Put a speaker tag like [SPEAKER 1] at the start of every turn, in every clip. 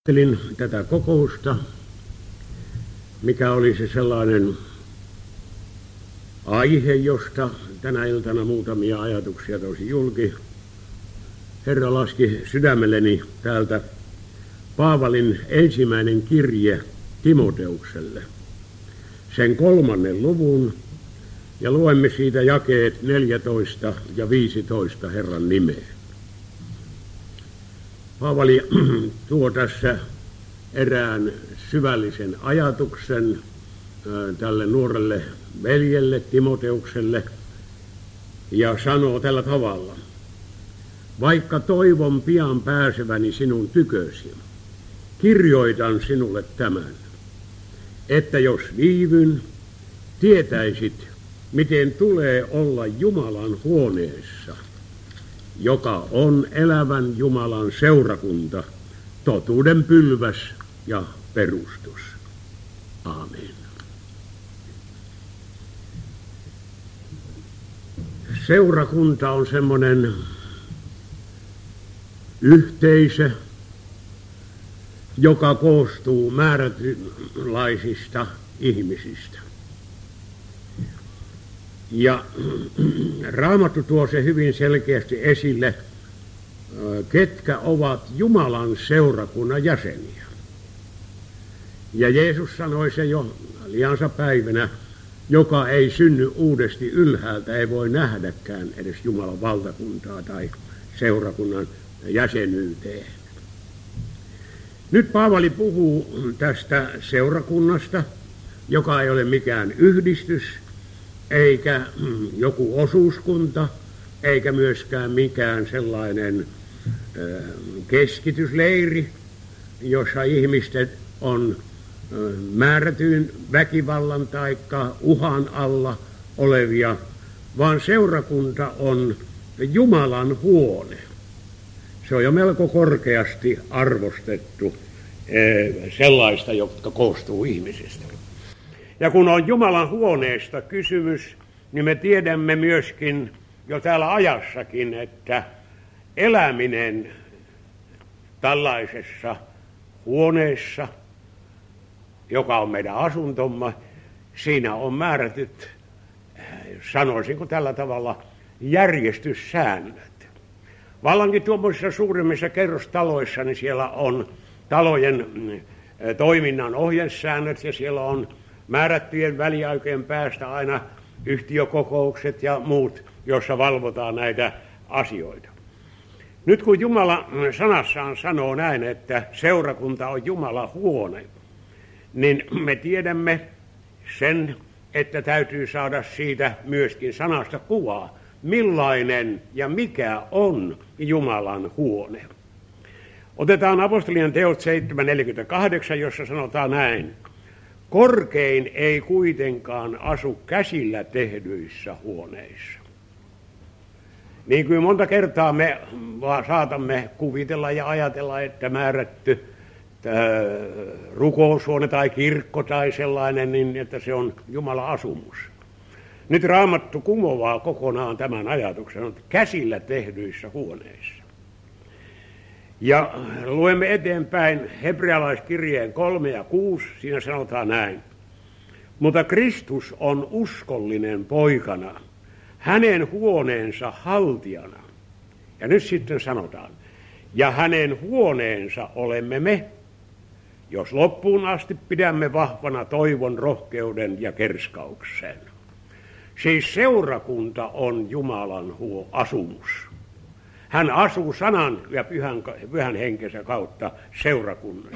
[SPEAKER 1] Ajattelin tätä kokousta, mikä oli se sellainen aihe, josta tänä iltana muutamia ajatuksia tosi julki. Herra laski sydämelleni täältä Paavalin ensimmäinen kirje Timoteukselle, sen 3. luvun, ja luemme siitä jakeet 14 ja 15 Herran nimeen. Paavali tuo tässä erään syvällisen ajatuksen tälle nuorelle veljelle Timoteukselle ja sanoo tällä tavalla: vaikka toivon pian pääseväni sinun tykösi, kirjoitan sinulle tämän, että jos viivyn, tietäisit, miten tulee olla Jumalan huoneessa, joka on elävän Jumalan seurakunta, totuuden pylväs ja perustus. Aamen. Seurakunta on semmoinen yhteisö, joka koostuu määrätynlaisista ihmisistä. Ja Raamattu tuo se hyvin selkeästi esille, ketkä ovat Jumalan seurakunnan jäseniä. Ja Jeesus sanoi se jo liansa päivänä: joka ei synny uudesti ylhäältä, ei voi nähdäkään edes Jumalan valtakuntaa tai seurakunnan jäsenyyteen. Nyt Paavali puhuu tästä seurakunnasta, joka ei ole mikään yhdistys, eikä joku osuuskunta, eikä myöskään mikään sellainen keskitysleiri, jossa ihmiset on määrätyn väkivallan tai uhan alla olevia, vaan seurakunta on Jumalan huone. Se on jo melko korkeasti arvostettu sellaista, jotka koostuu ihmisistä. Ja kun on Jumalan huoneesta kysymys, niin me tiedämme myöskin jo täällä ajassakin, että eläminen tällaisessa huoneessa, joka on meidän asuntomme, siinä on määrätyt, sanoisinko tällä tavalla, järjestyssäännöt. Vallankin tuommoisissa suurimmissa kerrostaloissa, niin siellä on talojen toiminnan ohjesäännöt ja siellä on määrättyjen väliaikojen päästä aina yhtiökokoukset ja muut, joissa valvotaan näitä asioita. Nyt kun Jumala sanassaan sanoo näin, että seurakunta on Jumalan huone, niin me tiedämme sen, että täytyy saada siitä myöskin sanasta kuvaa, millainen ja mikä on Jumalan huone. Otetaan apostolien teot 7:48, jossa sanotaan näin: korkein ei kuitenkaan asu käsillä tehdyissä huoneissa. Niin kuin monta kertaa me saatamme kuvitella ja ajatella, että määrätty rukoushuone tai kirkko tai sellainen, niin että se on Jumalan asumus. Nyt Raamattu kumoaa kokonaan tämän ajatuksen, että käsillä tehdyissä huoneissa. Ja luemme eteenpäin hebrealaiskirjeen 3 ja 6, siinä sanotaan näin: mutta Kristus on uskollinen poikana, hänen huoneensa haltijana. Ja nyt sitten sanotaan: ja hänen huoneensa olemme me, jos loppuun asti pidämme vahvana toivon, rohkeuden ja kerskauksen. Siis seurakunta on Jumalan asumus. Hän asuu sanan ja pyhän henkensä kautta seurakunnassa.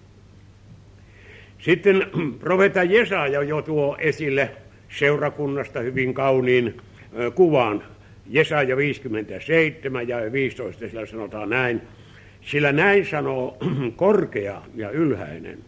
[SPEAKER 1] Sitten profeetta Jesaja jo tuo esille seurakunnasta hyvin kauniin kuvan. Jesaja 57 ja 15 siellä sanotaan näin: sillä näin sanoo korkea ja ylhäinen,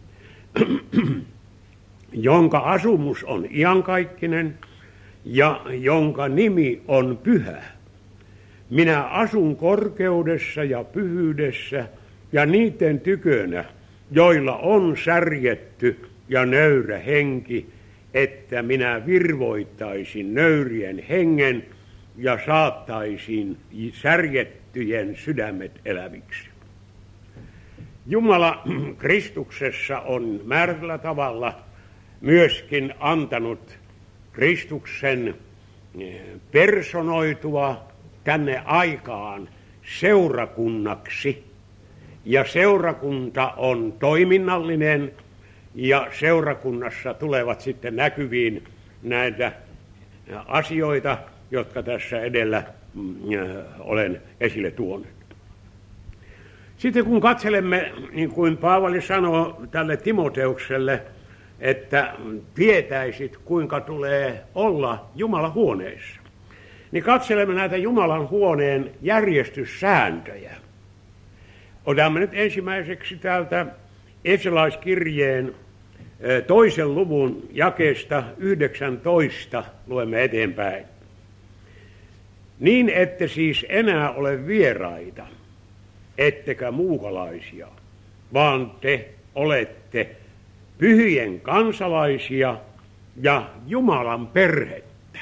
[SPEAKER 1] jonka asumus on iankaikkinen ja jonka nimi on pyhä. Minä asun korkeudessa ja pyhyydessä ja niiden tykönä, joilla on särjetty ja nöyrä henki, että minä virvoittaisin nöyrien hengen ja saattaisin särjettyjen sydämet eläviksi. Jumala Kristuksessa on määrätyllä tavalla myöskin antanut Kristuksen personoitua tänne aikaan seurakunnaksi. Ja seurakunta on toiminnallinen ja seurakunnassa tulevat sitten näkyviin näitä asioita, jotka tässä edellä olen esille tuonut. Sitten kun katselemme, niin kuin Paavali sanoo tälle Timoteukselle, että tietäisit, kuinka tulee olla Jumalan huoneessa, niin katselemme näitä Jumalan huoneen järjestyssääntöjä. Otamme nyt ensimmäiseksi täältä Efesolaiskirjeen 2. luvun jakeesta 19 luemme eteenpäin. Niin ette siis enää ole vieraita, ettekä muukalaisia, vaan te olette pyhien kansalaisia ja Jumalan perhettä.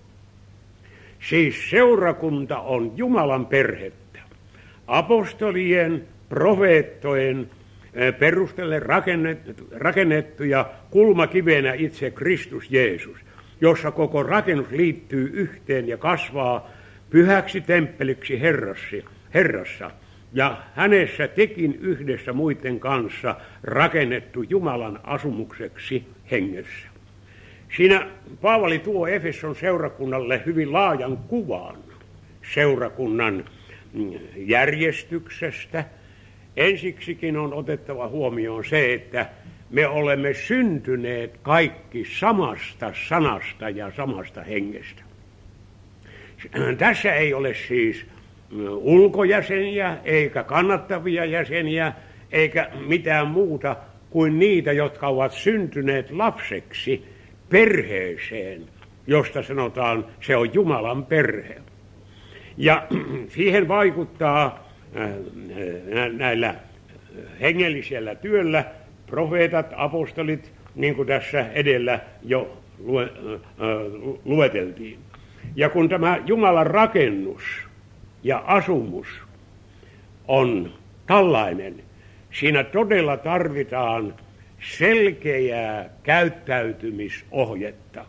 [SPEAKER 1] Siis seurakunta on Jumalan perhettä. Apostolien, profeettojen perustelle rakennettu ja kulmakivenä itse Kristus Jeesus, jossa koko rakennus liittyy yhteen ja kasvaa pyhäksi temppeliksi Herrassa, ja hänessä tekin yhdessä muiden kanssa rakennettu Jumalan asumukseksi hengessä. Siinä Paavali tuo Efeson seurakunnalle hyvin laajan kuvan seurakunnan järjestyksestä. Ensiksikin on otettava huomioon se, että me olemme syntyneet kaikki samasta sanasta ja samasta hengestä. Tässä ei ole siis ulkojäseniä, eikä kannattavia jäseniä, eikä mitään muuta kuin niitä, jotka ovat syntyneet lapseksi perheeseen, josta sanotaan, se on Jumalan perhe. Ja siihen vaikuttaa näillä hengellisellä työllä profeetat, apostolit, niin kuin tässä edellä jo lueteltiin. Ja kun tämä Jumalan rakennus ja asumus on tällainen, siinä todella tarvitaan selkeää käyttäytymisohjetta.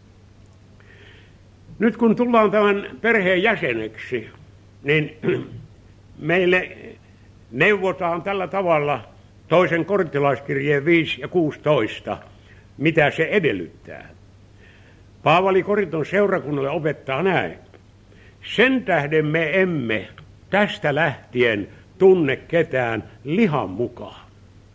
[SPEAKER 1] Nyt kun tullaan tämän perheen jäseneksi, niin meille neuvotaan tällä tavalla 2. Korintolaiskirjeen 5 ja 16, mitä se edellyttää. Paavali Korinton seurakunnalle opettaa näin. Sen tähden me emme tästä lähtien tunne ketään lihan mukaan.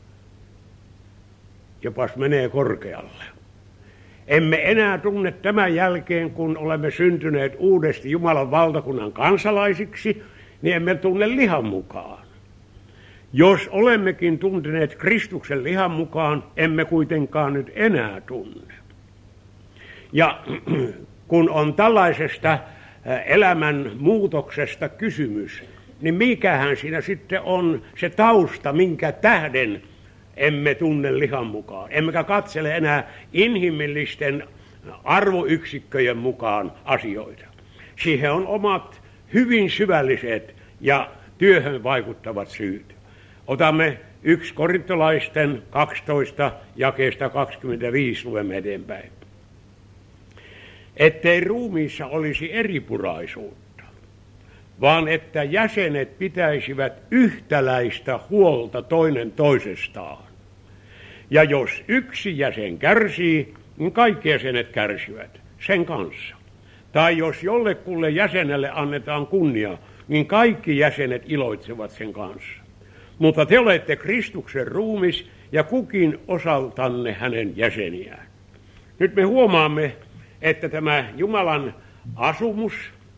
[SPEAKER 1] Jopas menee korkealle. Emme enää tunne tämän jälkeen, kun olemme syntyneet uudesti Jumalan valtakunnan kansalaisiksi, niin emme tunne lihan mukaan. Jos olemmekin tunteneet Kristuksen lihan mukaan, emme kuitenkaan nyt enää tunne. Ja kun on tällaisesta elämän muutoksesta kysymys, niin mikähän siinä sitten on se tausta, minkä tähden emme tunne lihan mukaan. Emmekä katsele enää inhimillisten arvoyksikköjen mukaan asioita. Siihen on omat hyvin syvälliset ja työhön vaikuttavat syyt. Otamme 1 Korintolaisten 12 jakeesta 25 luemme eteenpäin. Ettei ruumiissa olisi eripuraisuutta, vaan että jäsenet pitäisivät yhtäläistä huolta toinen toisestaan. Ja jos yksi jäsen kärsii, niin kaikki jäsenet kärsivät sen kanssa. Tai jos jollekulle jäsenelle annetaan kunnia, niin kaikki jäsenet iloitsevat sen kanssa. Mutta te olette Kristuksen ruumis ja kukin osaltanne hänen jäseniään. Nyt me huomaamme, että tämä Jumalan asumus,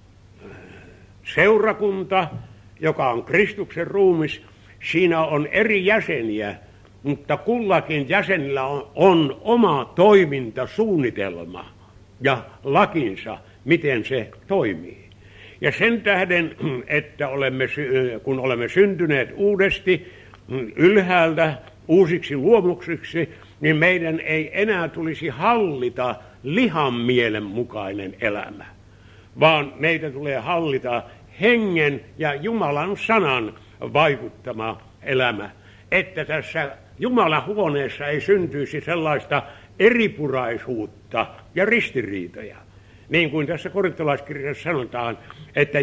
[SPEAKER 1] seurakunta, joka on Kristuksen ruumis, siinä on eri jäseniä, mutta kullakin jäsenillä on oma toimintasuunnitelma ja lakinsa, miten se toimii. Ja sen tähden, että kun olemme syntyneet uudesti ylhäältä uusiksi luomuksiksi, niin meidän ei enää tulisi hallita lihan mielen mukainen elämä, vaan meitä tulee hallita hengen ja Jumalan sanan vaikuttama elämä. että tässä Jumalan huoneessa ei syntyisi sellaista eripuraisuutta ja ristiriitoja. Niin kuin tässä korintolaiskirjassa sanotaan, että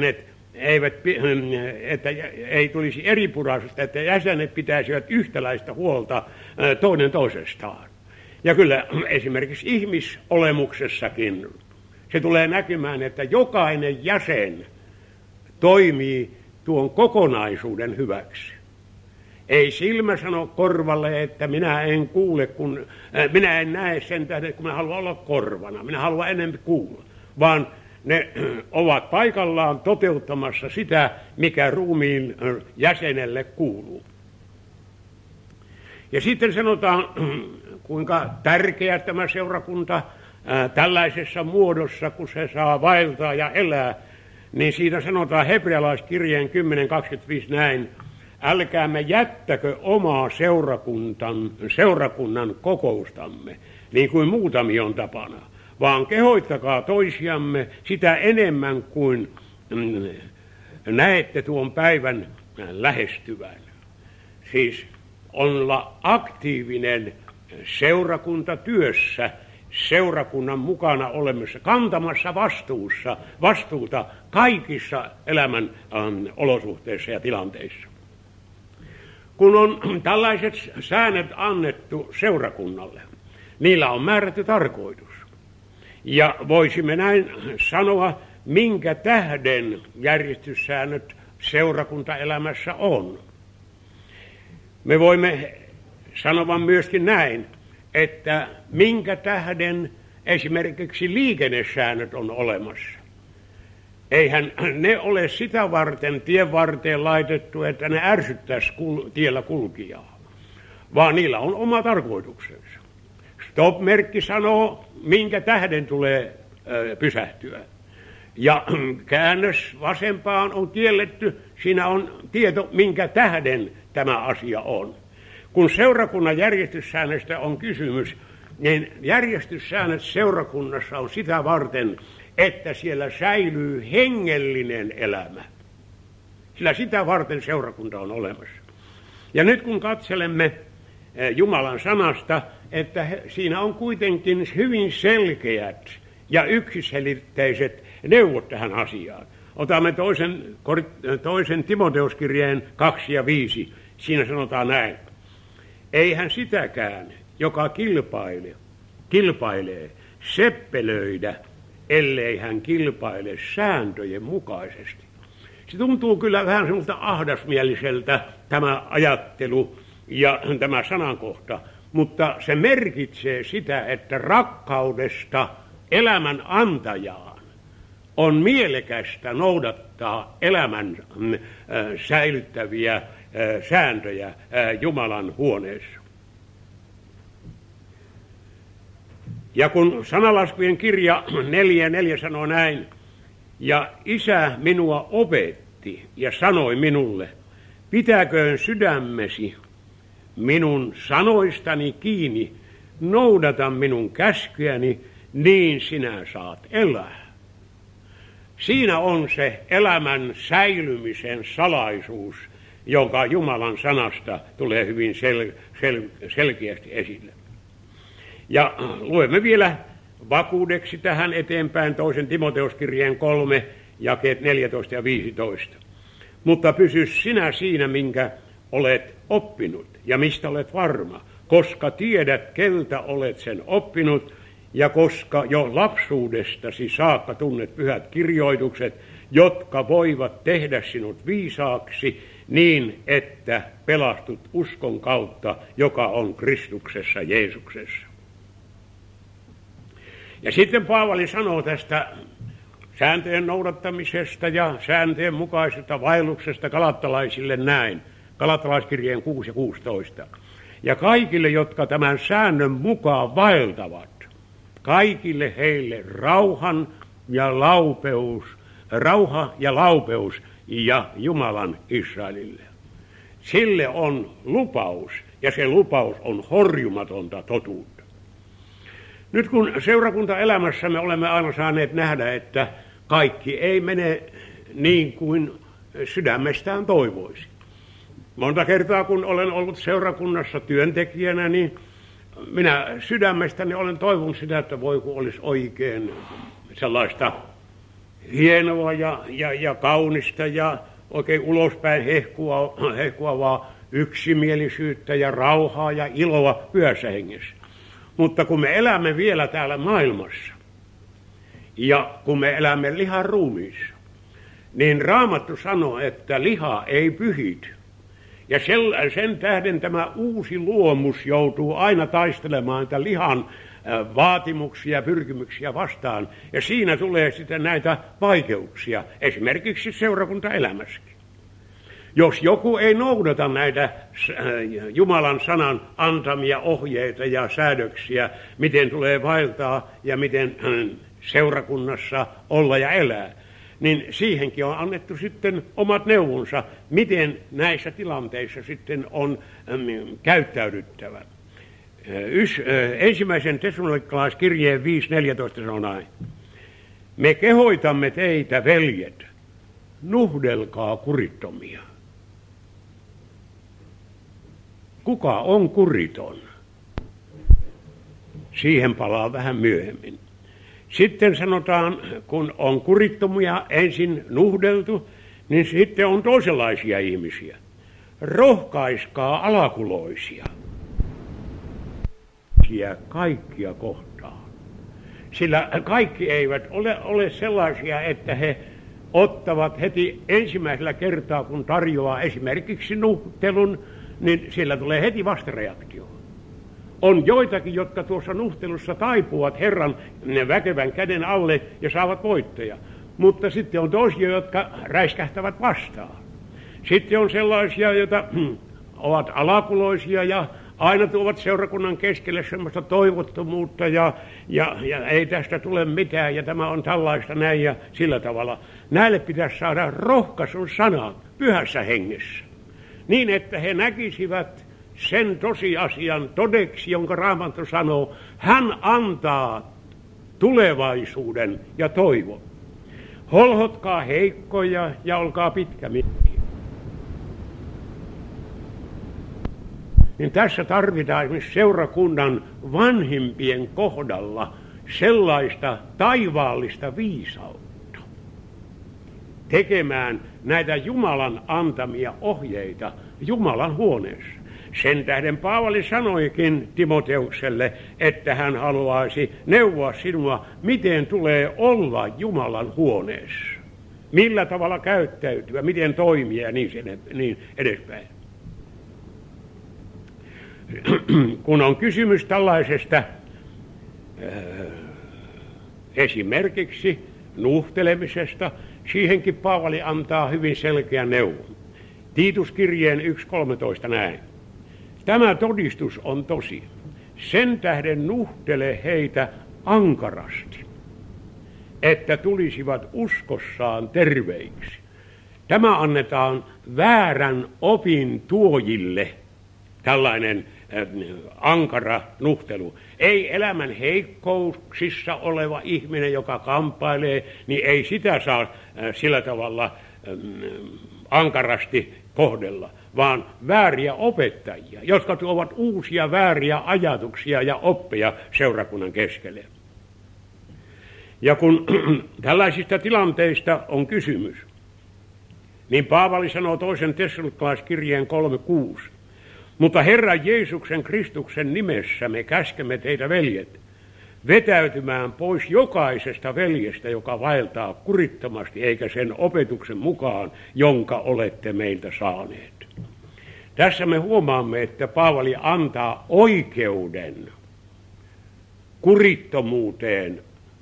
[SPEAKER 1] että ei tulisi eripuraisuutta, että jäsenet pitäisivät yhtäläistä huolta toinen toisestaan. Ja kyllä esimerkiksi ihmisolemuksessakin se tulee näkymään, että jokainen jäsen toimii tuon kokonaisuuden hyväksi. Ei silmä sano korvalle, että minä en kuule, kun minä en näe sen tähden, kun minä haluan olla korvana. Minä haluan enemmän kuulla, vaan ne ovat paikallaan toteuttamassa sitä, mikä ruumiin jäsenelle kuuluu. Ja sitten sanotaan, kuinka tärkeä tämä seurakunta tällaisessa muodossa, kun se saa vaeltaa ja elää, niin siitä sanotaan hebrealaiskirjeen 10.25 näin: älkäämme jättäkö omaa seurakunnan kokoustamme, niin kuin muutamia on tapana, vaan kehoittakaa toisiamme sitä enemmän kuin näette tuon päivän lähestyvän. Siis olla aktiivinen seurakuntatyössä, seurakunnan mukana olemassa, kantamassa vastuuta kaikissa elämän olosuhteissa ja tilanteissa. Kun on tällaiset säännöt annettu seurakunnalle, niillä on määrätty tarkoitus. Ja voisimme näin sanoa, minkä tähden järjestyssäännöt seurakuntaelämässä on. Me voimme sanoa myöskin näin, että minkä tähden esimerkiksi liikennesäännöt on olemassa. Eihän ne ole sitä varten tien varteen laitettu, että ne ärsyttäisi tiellä kulkijaa, vaan niillä on oma tarkoituksensa. Stop-merkki sanoo, minkä tähden tulee pysähtyä. Ja käännös vasempaan on kielletty, siinä on tieto, minkä tähden tämä asia on. Kun seurakunnan järjestyssäännöstä on kysymys, niin järjestyssäännöt seurakunnassa on sitä varten, että siellä säilyy hengellinen elämä. Sillä sitä varten seurakunta on olemassa. Ja nyt kun katselemme Jumalan sanasta, että siinä on kuitenkin hyvin selkeät ja yksiselitteiset neuvot tähän asiaan. Otamme toisen Timoteuskirjeen 2:5. Siinä sanotaan näin: eihän sitäkään, joka kilpailee, seppelöidä, ellei hän kilpaile sääntöjen mukaisesti. Se tuntuu kyllä vähän semmoista ahdasmieliseltä tämä ajattelu ja tämä sanankohta, mutta se merkitsee sitä, että rakkaudesta elämän antajaan on mielekästä noudattaa elämän säilyttäviä sääntöjä Jumalan huoneessa. Ja kun Sanalaskujen kirja 4:4 sanoo näin: ja isä minua opetti ja sanoi minulle, pitäköön sydämesi minun sanoistani kiinni, noudata minun käskyäni, niin sinä saat elää. Siinä on se elämän säilymisen salaisuus, joka Jumalan sanasta tulee hyvin selkeästi esille. Ja luemme vielä vakuudeksi tähän eteenpäin toisen Timoteuskirjeen 3, jakeet 14 ja 15. Mutta pysy sinä siinä, minkä olet oppinut ja mistä olet varma, koska tiedät, keltä olet sen oppinut, ja koska jo lapsuudestasi saakka tunnet pyhät kirjoitukset, jotka voivat tehdä sinut viisaaksi niin, että pelastut uskon kautta, joka on Kristuksessa Jeesuksessa. Ja sitten Paavali sanoo tästä sääntöjen noudattamisesta ja sääntöjen mukaisesta vaelluksesta galattalaisille näin, Galattalaiskirjeen 6 ja 16. Ja kaikille, jotka tämän säännön mukaan vaeltavat, kaikille heille rauha ja laupeus ja Jumalan Israelille. Sille on lupaus, ja se lupaus on horjumatonta totuutta. Nyt kun seurakuntaelämässä me olemme aina saaneet nähdä, että kaikki ei mene niin kuin sydämestään toivoisi. Monta kertaa, kun olen ollut seurakunnassa työntekijänä, niin minä sydämestäni olen toivonut sitä, että voi kun olisi oikein sellaista hienoa ja kaunista ja oikein ulospäin hehkuavaa yksimielisyyttä ja rauhaa ja iloa pyhässä hengessä. Mutta kun me elämme vielä täällä maailmassa ja kun me elämme lihan ruumiissa, niin Raamattu sanoo, että liha ei pyhity. Ja sen tähden tämä uusi luomus joutuu aina taistelemaan niitä lihan vaatimuksia ja pyrkimyksiä vastaan. Ja siinä tulee sitten näitä vaikeuksia, esimerkiksi seurakuntaelämässäkin. Jos joku ei noudata näitä Jumalan sanan antamia ohjeita ja säädöksiä, miten tulee vaeltaa ja miten seurakunnassa olla ja elää, niin siihenkin on annettu sitten omat neuvonsa, miten näissä tilanteissa sitten on käyttäydyttävä. Ensimmäisen Tessalonikalaiskirjeen 5.14 sanoo näin. Me kehoitamme teitä, veljet, nuhdelkaa kurittomia. Kuka on kuriton? Siihen palaa vähän myöhemmin. Sitten sanotaan, kun on kurittomia ensin nuhdeltu, niin sitten on toisenlaisia ihmisiä. Rohkaiskaa alakuloisia. Kaikkia kohtaan. Sillä kaikki eivät ole sellaisia, että he ottavat heti ensimmäisellä kertaa, kun tarjoaa esimerkiksi nuhtelun, niin siellä tulee heti vastareaktio. On joitakin, jotka tuossa nuhtelussa taipuvat Herran väkevän käden alle ja saavat voittoja. Mutta sitten on toisia, jotka räiskähtävät vastaan. Sitten on sellaisia, joita ovat alakuloisia ja aina tuovat seurakunnan keskelle semmoista toivottomuutta ja ei tästä tule mitään ja tämä on tällaista näin ja sillä tavalla. Näille pitäisi saada rohkaisun sanat pyhässä hengessä. Niin, että he näkisivät sen tosiasian todeksi, jonka Raamattu sanoo, hän antaa tulevaisuuden ja toivon. Holhotkaa heikkoja ja olkaa pitkämielisiä. Niin tässä tarvitaan esimerkiksi seurakunnan vanhimpien kohdalla sellaista taivaallista viisautta tekemään näitä Jumalan antamia ohjeita Jumalan huoneessa. Sen tähden Paavali sanoikin Timoteukselle, että hän haluaisi neuvoa sinua, miten tulee olla Jumalan huoneessa. Millä tavalla käyttäytyä, miten toimia ja niin edespäin. Kun on kysymys tällaisesta esimerkiksi nuhtelemisesta, siihenkin Paavali antaa hyvin selkeän neuvon. Tiituskirjeen 1.13 näin. Tämä todistus on tosi. Sen tähden nuhtele heitä ankarasti, että tulisivat uskossaan terveiksi. Tämä annetaan väärän opin tuojille, tällainen ankara nuhtelu. Ei elämän heikkouksissa oleva ihminen, joka kamppailee, niin ei sitä saa sillä tavalla ankarasti kohdella, vaan vääriä opettajia, jotka tuovat uusia vääriä ajatuksia ja oppeja seurakunnan keskelle. Ja kun tällaisista tilanteista on kysymys, niin Paavali sanoo toisen Tessalonikalaiskirjeen 3.6. Mutta Herran Jeesuksen Kristuksen nimessä me käskemme teitä, veljet, vetäytymään pois jokaisesta veljestä, joka vaeltaa kurittomasti, eikä sen opetuksen mukaan, jonka olette meiltä saaneet. Tässä me huomaamme, että Paavali antaa oikeuden kurittomuuteen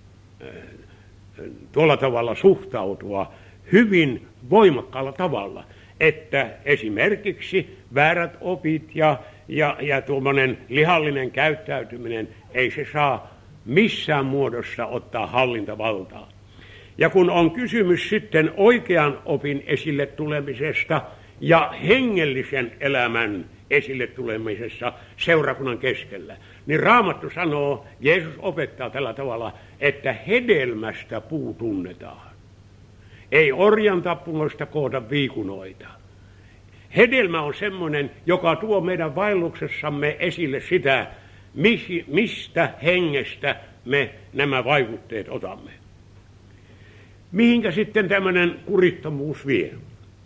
[SPEAKER 1] tuolla tavalla suhtautua hyvin voimakkaalla tavalla, että esimerkiksi väärät opit ja tuommoinen lihallinen käyttäytyminen ei se saa missään muodossa ottaa hallintavaltaa. Ja kun on kysymys sitten oikean opin esille tulemisesta ja hengellisen elämän esille tulemisessa seurakunnan keskellä, niin Raamattu sanoo, Jeesus opettaa tällä tavalla, että hedelmästä puu tunnetaan. Ei orjan tappuloista koota viikunoita. Hedelmä on semmoinen, joka tuo meidän vaelluksessamme esille sitä, mistä hengestä me nämä vaikutteet otamme. Mihinkä sitten tämmöinen kurittomuus vie?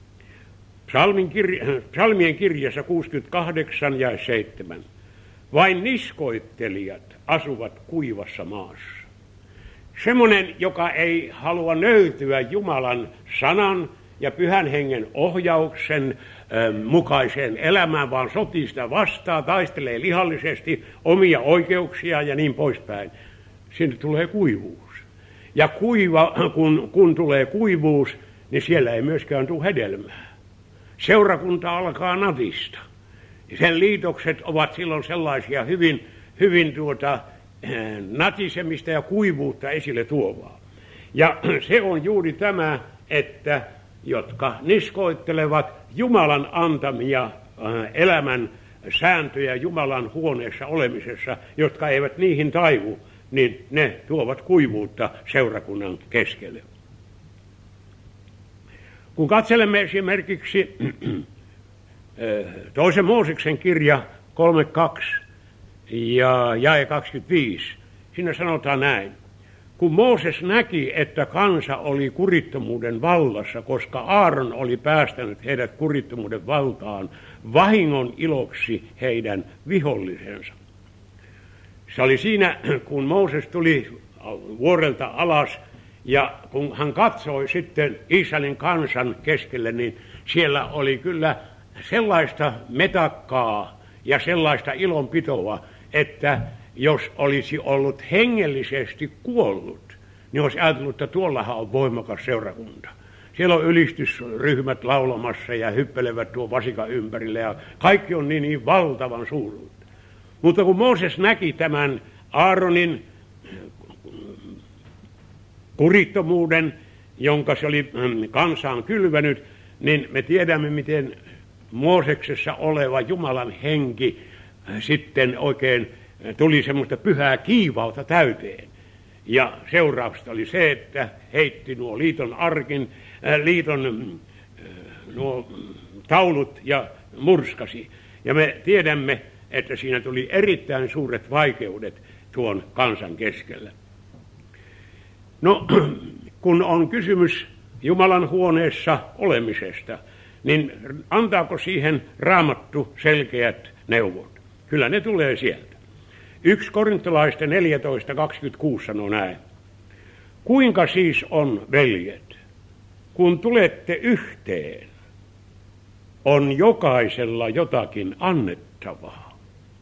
[SPEAKER 1] Psalmien kirjassa 68 ja 7. Vain niskoittelijat asuvat kuivassa maassa. Semmoinen, joka ei halua nöyrtyä Jumalan sanan ja pyhän hengen ohjauksen mukaiseen elämään, vaan sotii sitä vastaan, taistelee lihallisesti omia oikeuksia ja niin poispäin. Sinne tulee kuivuus. Ja kun tulee kuivuus, niin siellä ei myöskään tule hedelmää. Seurakunta alkaa natista. Sen liitokset ovat silloin sellaisia hyvin natisemista ja kuivuutta esille tuovaa. Ja se on juuri tämä, että jotka niskoittelevat Jumalan antamia elämän sääntöjä Jumalan huoneessa olemisessa, jotka eivät niihin taivu, niin ne tuovat kuivuutta seurakunnan keskelle. Kun katselemme esimerkiksi toisen Mooseksen kirja 3.2 ja jae 25, siinä sanotaan näin. Kun Mooses näki, että kansa oli kurittomuuden vallassa, koska Aaron oli päästänyt heidät kurittomuuden valtaan, vahingon iloksi heidän vihollisensa. Se oli siinä, kun Mooses tuli vuorelta alas, ja kun hän katsoi sitten Israelin kansan keskelle, niin siellä oli kyllä sellaista metakkaa ja sellaista ilonpitoa, että jos olisi ollut hengellisesti kuollut, niin olisi ajatellut, että tuollahan on voimakas seurakunta. Siellä on ylistysryhmät laulamassa ja hyppelevät tuon vasikan ympärille ja kaikki on niin valtavan suuruutta. Mutta kun Mooses näki tämän Aaronin kurittomuuden, jonka se oli kansaan kylvänyt, niin me tiedämme, miten Mooseksessa oleva Jumalan henki sitten oikein tuli semmoista pyhää kiivautta täyteen. Ja seurausta oli se, että heitti nuo liiton nuo taulut ja murskasi. Ja me tiedämme, että siinä tuli erittäin suuret vaikeudet tuon kansan keskellä. No, kun on kysymys Jumalan huoneessa olemisesta, niin antaako siihen Raamattu selkeät neuvot? Kyllä ne tulee sieltä. 1 Korintolaisten 14.26 sanoo näin. Kuinka siis on, veljet, kun tulette yhteen, on jokaisella jotakin annettavaa.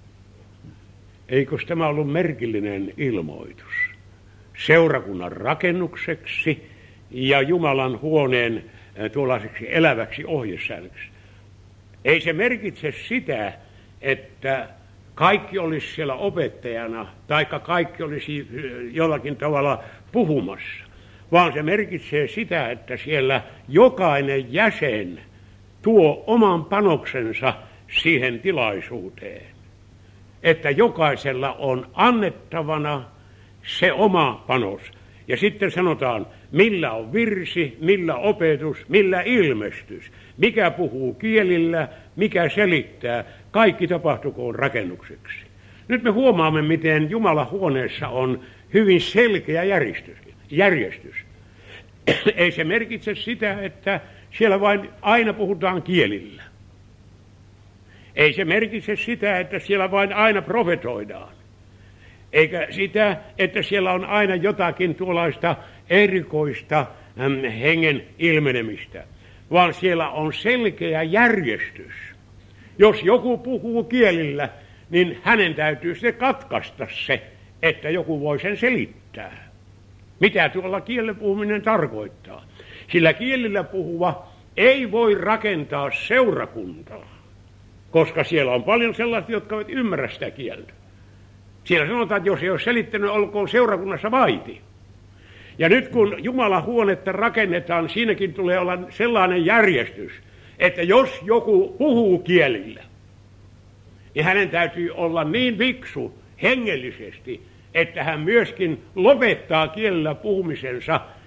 [SPEAKER 1] Eikös tämä ollut merkillinen ilmoitus? Seurakunnan rakennukseksi ja Jumalan huoneen tuollaiseksi eläväksi ohjesäännöksi. Ei se merkitse sitä, että kaikki olisi siellä opettajana, tai kaikki olisi jollakin tavalla puhumassa, vaan se merkitsee sitä, että siellä jokainen jäsen tuo oman panoksensa siihen tilaisuuteen. Että jokaisella on annettavana se oma panos. Ja sitten sanotaan, millä on virsi, millä opetus, millä ilmestys, mikä puhuu kielillä, mikä selittää, kaikki tapahtukoon rakennukseksi. Nyt me huomaamme, miten Jumalan huoneessa on hyvin selkeä järjestys. Ei se merkitse sitä, että siellä vain aina puhutaan kielillä. Ei se merkitse sitä, että siellä vain aina profetoidaan. Eikä sitä, että siellä on aina jotakin tuollaista erikoista hengen ilmenemistä, vaan siellä on selkeä järjestys. Jos joku puhuu kielillä, niin hänen täytyy se katkaista se, että joku voi sen selittää. Mitä tuolla kielellä puhuminen tarkoittaa? Sillä kielillä puhuva ei voi rakentaa seurakuntaa, koska siellä on paljon sellaisia, jotka eivät ymmärrä sitä kieltä. Siellä sanotaan, että jos ei ole selittänyt, olkoon seurakunnassa vaiti. Ja nyt kun Jumalan huonetta rakennetaan, siinäkin tulee olla sellainen järjestys, että jos joku puhuu kielillä, niin hänen täytyy olla niin fiksu hengellisesti, että hän myöskin lopettaa kielellä puhumisensa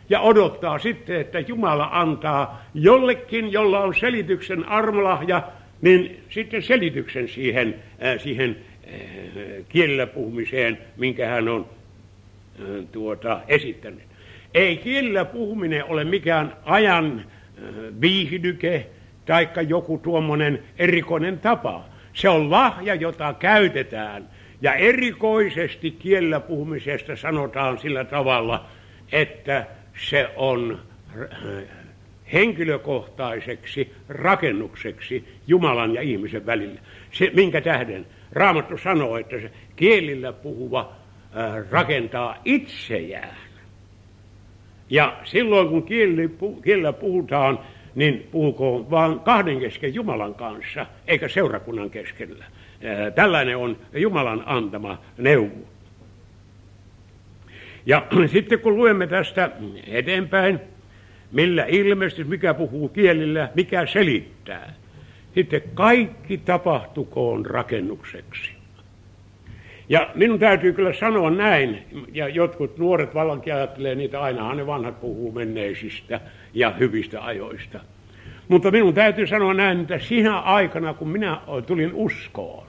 [SPEAKER 1] ja odottaa sitten, että Jumala antaa jollekin, jolla on selityksen armolahja, niin sitten selityksen siihen kielellä puhumiseen, minkä hän on esittänyt. Ei kielellä puhuminen ole mikään ajan viihdyke tai joku tuommoinen erikoinen tapa. Se on lahja, jota käytetään. Ja erikoisesti kielellä puhumisesta sanotaan sillä tavalla, että se on henkilökohtaiseksi rakennukseksi Jumalan ja ihmisen välillä. Se, minkä tähden Raamattu sanoo, että se kielillä puhuva rakentaa itseään. Ja silloin kun kielellä puhutaan, niin puhukoon vaan kahden kesken Jumalan kanssa, eikä seurakunnan keskellä. Tällainen on Jumalan antama neuvo. Ja sitten kun luemme tästä eteenpäin, millä ilmeisesti, mikä puhuu kielillä, mikä selittää, sitten kaikki tapahtukoon rakennukseksi. Ja minun täytyy kyllä sanoa näin, ja jotkut nuoret vallankin ajattelee niitä, ainahan ne vanhat puhuu menneisistä ja hyvistä ajoista. Mutta minun täytyy sanoa näin, että siinä aikana, kun minä tulin uskoon,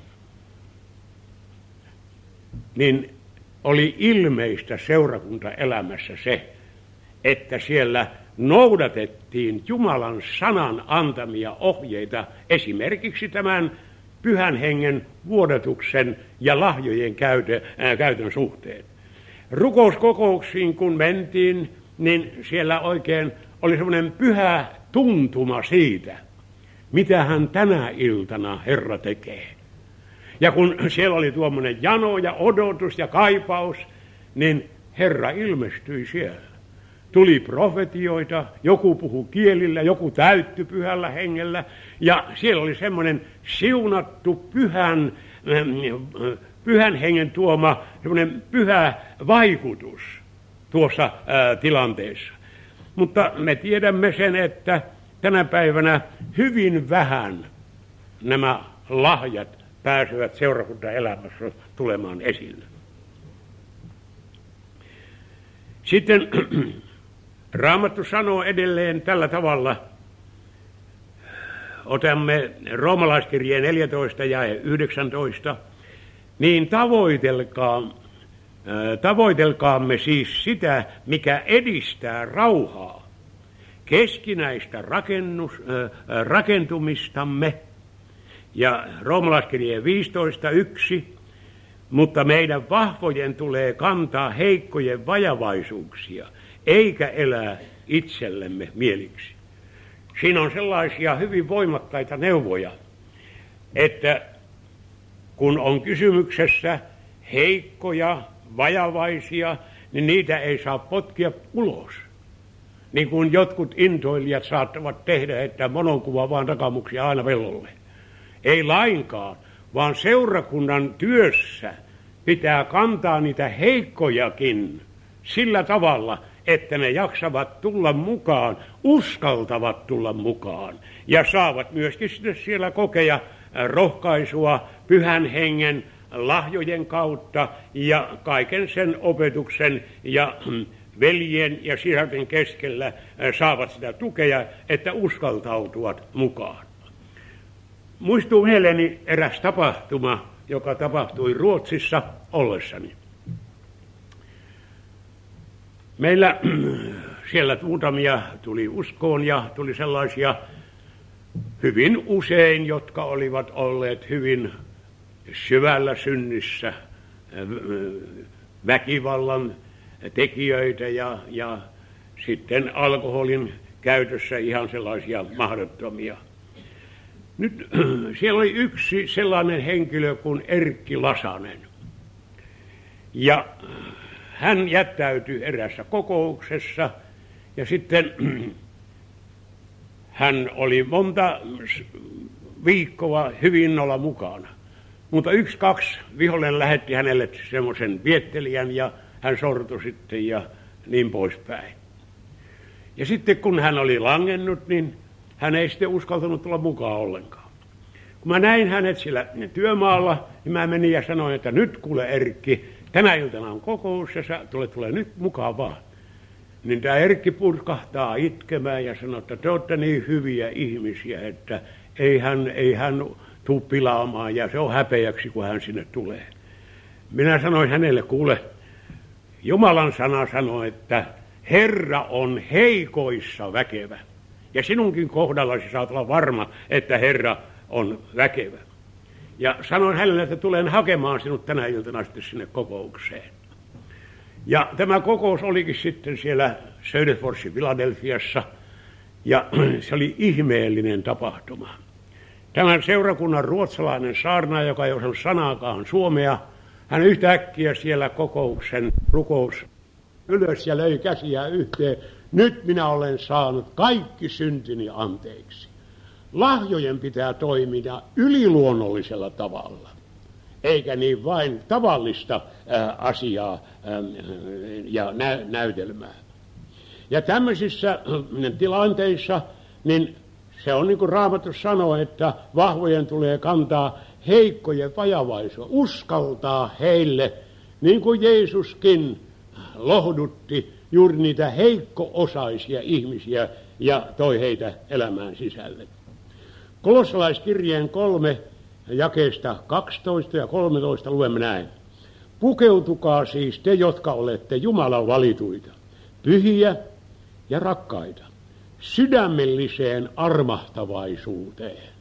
[SPEAKER 1] niin oli ilmeistä seurakuntaelämässä se, että siellä noudatettiin Jumalan sanan antamia ohjeita, esimerkiksi tämän Pyhän Hengen vuodatuksen ja lahjojen käytön suhteen. Rukouskokouksiin kun mentiin, niin siellä oikein oli semmoinen pyhä tuntuma siitä, mitä hän tänä iltana Herra tekee. Ja kun siellä oli tuommoinen jano ja odotus ja kaipaus, niin Herra ilmestyi siellä. Tuli profetioita, joku puhui kielillä, joku täyttyi Pyhällä Hengellä, ja siellä oli semmoinen siunattu Pyhän Hengen tuoma semmoinen pyhä vaikutus tuossa tilanteessa. Mutta me tiedämme sen, että tänä päivänä hyvin vähän nämä lahjat pääsevät seurakuntaelämässä tulemaan esille. Sitten Raamattu sanoo edelleen tällä tavalla, otamme Roomalaiskirjeen 14 ja 19, niin tavoitelkaamme siis sitä, mikä edistää rauhaa, keskinäistä rakentumistamme, ja Roomalaiskirjeen 15:1, mutta meidän vahvojen tulee kantaa heikkojen vajavaisuuksia, eikä elää itsellemme mieliksi. Siinä on sellaisia hyvin voimakkaita neuvoja, että kun on kysymyksessä heikkoja, vajavaisia, niin niitä ei saa potkia ulos. Niin kuin jotkut intoilijat saattavat tehdä, että mononkuva vaan takamuksia aina vellolle. Ei lainkaan, vaan seurakunnan työssä pitää kantaa niitä heikkojakin sillä tavalla, että ne jaksavat tulla mukaan, uskaltavat tulla mukaan ja saavat myöskin sitten siellä kokea rohkaisua Pyhän Hengen lahjojen kautta ja kaiken sen opetuksen ja veljen ja sisarten keskellä saavat sitä tukea, että uskaltautuvat mukaan. Muistuu mieleeni eräs tapahtuma, joka tapahtui Ruotsissa ollessani. Meillä siellä muutamia tuli uskoon ja tuli sellaisia hyvin usein, jotka olivat olleet hyvin syvällä synnissä, väkivallan tekijöitä ja sitten alkoholin käytössä ihan sellaisia mahdottomia. Nyt siellä oli yksi sellainen henkilö kuin Erkki Lasanen. Ja hän jättäytyi erässä kokouksessa ja sitten hän oli monta viikkoa hyvin olla mukana. Mutta 1-2 vihollinen lähetti hänelle semmoisen viettelijän ja hän sortui sitten ja niin poispäin. Ja sitten kun hän oli langennut, niin hän ei sitten uskaltanut tulla mukaan ollenkaan. Kun mä näin hänet siellä työmaalla, niin mä menin ja sanoin, että nyt kuule Erkki, tänä iltana on kokous ja sä tulee nyt mukaan vaan. Niin tämä Erkki purkahtaa itkemään ja sanoo, että te olette niin hyviä ihmisiä, että ei hän tule pilaamaan ja se on häpeäksi, kun hän sinne tulee. Minä sanoin hänelle, kuule, Jumalan sana sanoo, että Herra on heikoissa väkevä. Ja sinunkin kohdallasi saat olla varma, että Herra on väkevä. Ja sanoin hänelle, että tulen hakemaan sinut tänä iltana sitten sinne kokoukseen. Ja tämä kokous olikin sitten siellä Söderforsin Philadelphiassa, ja se oli ihmeellinen tapahtuma. Tämän seurakunnan ruotsalainen saarnaaja, joka ei osannut sanaakaan suomea, hän yhtäkkiä siellä kokouksen rukous ylös ja löi käsiä yhteen. Nyt minä olen saanut kaikki syntini anteeksi. Lahjojen pitää toimia yliluonnollisella tavalla, eikä niin vain tavallista asiaa ja näytelmää. Ja tämmöisissä tilanteissa, niin se on niin kuin Raamattu sanoo, että vahvojen tulee kantaa heikkojen vajavaisua, uskaltaa heille, niin kuin Jeesuskin lohdutti juuri niitä heikko-osaisia ihmisiä ja toi heitä elämään sisälle. Kolossalaiskirjeen 3 jakeesta 12 ja 13 luemme näin. Pukeutukaa siis te, jotka olette Jumalan valituita, pyhiä ja rakkaita, sydämelliseen armahtavaisuuteen.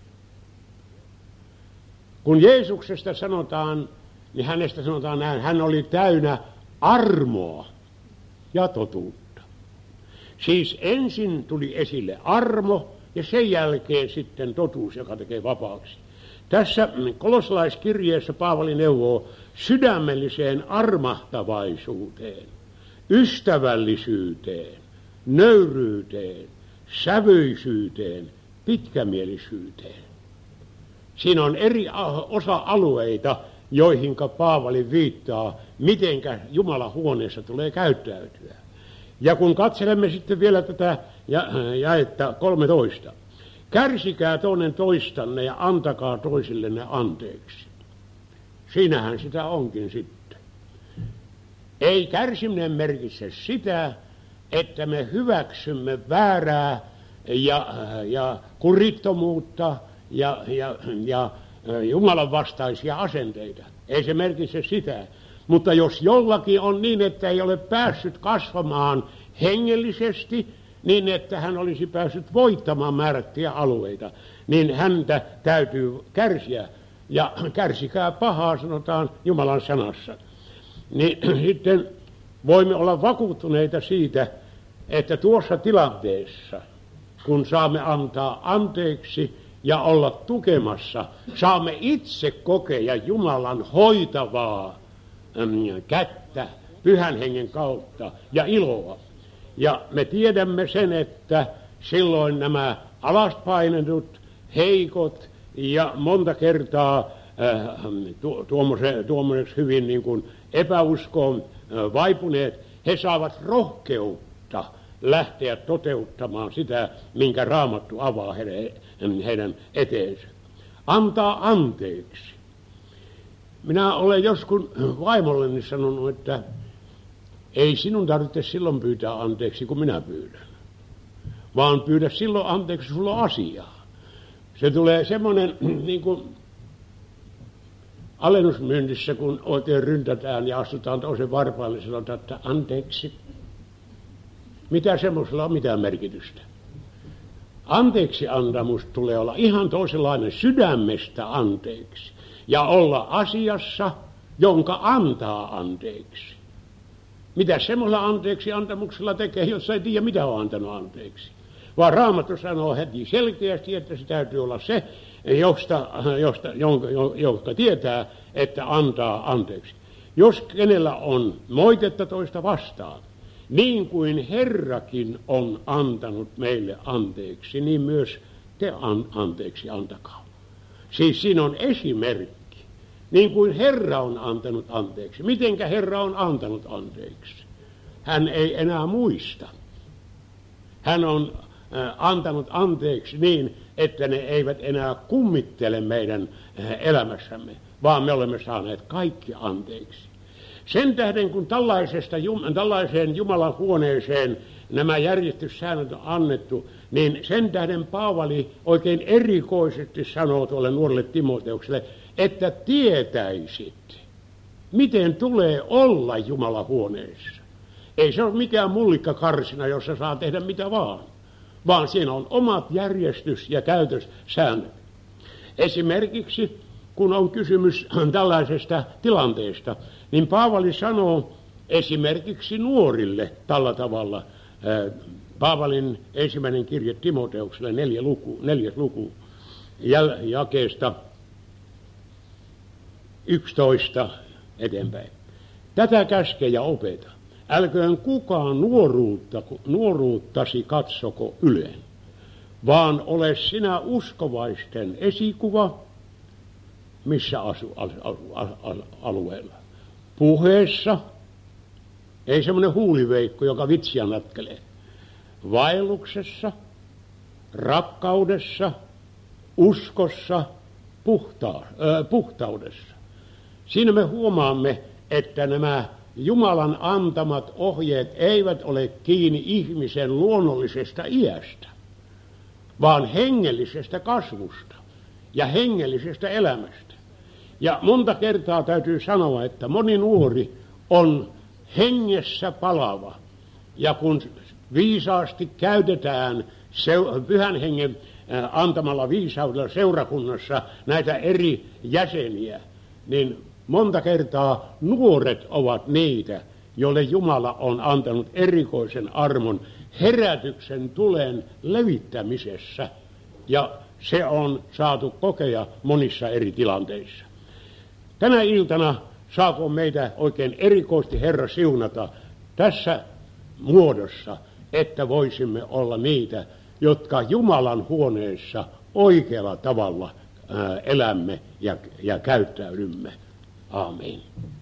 [SPEAKER 1] Kun Jeesuksesta sanotaan, niin hänestä sanotaan näin, hän oli täynnä armoa ja totuutta. Siis ensin tuli esille armo ja sen jälkeen sitten totuus, joka tekee vapaaksi. Tässä kolossalaiskirjeessä Paavali neuvoo sydämelliseen armahtavaisuuteen, ystävällisyyteen, nöyryyteen, sävyisyyteen, pitkämielisyyteen. Siinä on eri osa-alueita, joihinka Paavali viittaa, mitenkä Jumalan huoneessa tulee käyttäytyä. Ja kun katselemme sitten vielä tätä jaetta 13. Kärsikää toinen toistanne ja antakaa toisillenne anteeksi. Siinähän sitä onkin sitten. Ei kärsiminen merkitse sitä, että me hyväksymme väärää ja kurittomuutta ja Jumalan vastaisia asenteita. Ei se merkitse sitä. Mutta jos jollakin on niin, että ei ole päässyt kasvamaan hengellisesti, niin että hän olisi päässyt voittamaan määrättyjä alueita, niin häntä täytyy kärsiä. Ja kärsikää pahaa, sanotaan Jumalan sanassa. Niin sitten voimme olla vakuuttuneita siitä, että tuossa tilanteessa, kun saamme antaa anteeksi ja olla tukemassa, saamme itse kokea Jumalan hoitavaa kättä Pyhän Hengen kautta ja iloa. Ja me tiedämme sen, että silloin nämä alaspainetut, heikot ja monta kertaa tuommoiseksi hyvin niin kuin epäuskoon vaipuneet, he saavat rohkeutta lähteä toteuttamaan sitä, minkä Raamattu avaa heidän eteensä. Antaa anteeksi. Minä olen joskus vaimolleni sanonut, että ei sinun tarvitse silloin pyytää anteeksi, kun minä pyydän. Vaan pyydä silloin anteeksi, sulla on asiaa. Se tulee semmoinen niin kuin alennusmyynnissä, kun oikein ryntätään ja astutaan toisen varpaille, sanotaan, että anteeksi. Mitä semmoisella on mitään merkitystä? Anteeksi antamus tulee olla ihan toisenlainen sydämestä anteeksi. Ja olla asiassa, jonka antaa anteeksi. Mitä semmoisella anteeksi antamuksella tekee, jos ei tiedä, mitä on antanut anteeksi. Vaan Raamattu sanoo heti selkeästi, että se täytyy olla se, jonka tietää, että antaa anteeksi. Jos kenellä on moitetta toista vastaan, niin kuin Herrakin on antanut meille anteeksi, niin myös te anteeksi antakaa. Siis siinä on esimerkki. Niin kuin Herra on antanut anteeksi. Mitenkä Herra on antanut anteeksi? Hän ei enää muista. Hän on antanut anteeksi niin, että ne eivät enää kummittele meidän elämässämme, vaan me olemme saaneet kaikki anteeksi. Sen tähden, kun tällaiseen Jumalan huoneeseen nämä järjestyssäännöt on annettu, niin sen tähden Paavali oikein erikoisesti sanoo tuolle nuorelle Timoteukselle, että tietäisit, miten tulee olla Jumalan huoneessa. Ei se ole mikään mullikkakarsina, jossa saa tehdä mitä vaan siinä on omat järjestys- ja käytössäännöt. Esimerkiksi, kun on kysymys tällaisesta tilanteesta, niin Paavali sanoo esimerkiksi nuorille tällä tavalla. Paavalin ensimmäinen kirje Timoteukselle, 4. luku, jakeesta 11 eteenpäin. Tätä käske ja opeta. Älköön kukaan nuoruuttasi katsoko yleen, vaan ole sinä uskovaisten esikuva, missä alueella. Puheessa, ei semmoinen huuliveikko, joka vitsiä natkelee. Vaelluksessa, rakkaudessa, uskossa, puhtaudessa. Siinä me huomaamme, että nämä Jumalan antamat ohjeet eivät ole kiinni ihmisen luonnollisesta iästä, vaan hengellisestä kasvusta ja hengellisestä elämästä. Ja monta kertaa täytyy sanoa, että moni nuori on hengessä palava. Ja kun viisaasti käytetään Pyhän Hengen antamalla viisaudella seurakunnassa näitä eri jäseniä, niin monta kertaa nuoret ovat niitä, joille Jumala on antanut erikoisen armon herätyksen tulen levittämisessä. Ja se on saatu kokea monissa eri tilanteissa. Tänä iltana saakoon meitä oikein erikoisesti Herra siunata tässä muodossa, että voisimme olla niitä, jotka Jumalan huoneessa oikealla tavalla elämme ja käyttäydymme. Aamen.